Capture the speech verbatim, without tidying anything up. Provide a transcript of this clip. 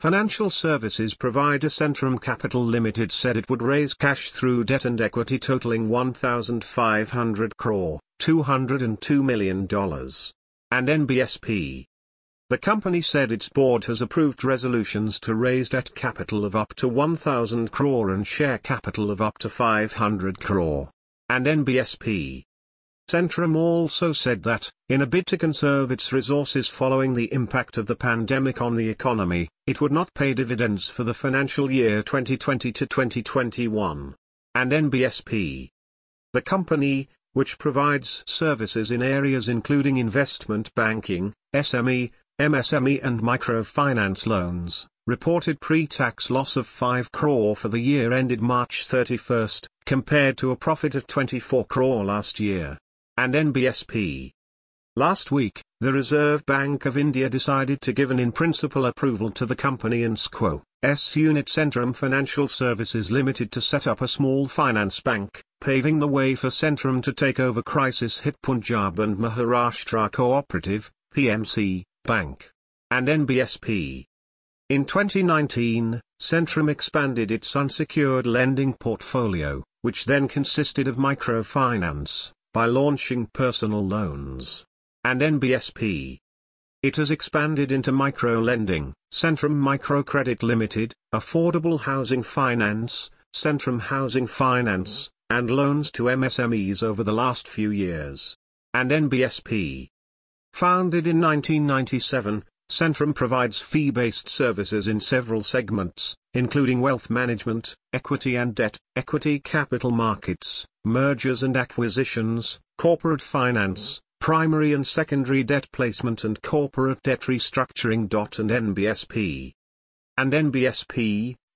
Financial services provider Centrum Capital Limited said it would raise cash through debt and equity totaling one thousand five hundred crore, two hundred two million dollars. And N B S P. The company said its board has approved resolutions to raise debt capital of up to one thousand crore and share capital of up to five hundred crore. And N B S P. Centrum also said that, in a bid to conserve its resources following the impact of the pandemic on the economy, it would not pay dividends for the financial year twenty twenty to twenty twenty-one. And N B S P. The company, which provides services in areas including investment banking, S M E, M S M E and microfinance loans, reported pre-tax loss of five crore for the year ended March thirty-first, compared to a profit of twenty-four crore last year. And N B S P. Last week, the Reserve Bank of India decided to give an in-principle approval to the company and S C O's unit Centrum Financial Services Limited to set up a small finance bank, paving the way for Centrum to take over crisis-hit Punjab and Maharashtra Cooperative, P M C, Bank. And N B S P. In twenty nineteen, Centrum expanded its unsecured lending portfolio, which then consisted of microfinance, by launching personal loans. And N B S P. It has expanded into micro-lending, Centrum Microcredit Limited, affordable housing finance, Centrum Housing Finance, and loans to M S M Es over the last few years. And N B S P. Founded in nineteen ninety-seven, Centrum provides fee-based services in several segments, including wealth management, equity and debt, equity capital markets, mergers and acquisitions, corporate finance, primary and secondary debt placement and corporate debt restructuring. And N B S P. And N B S P,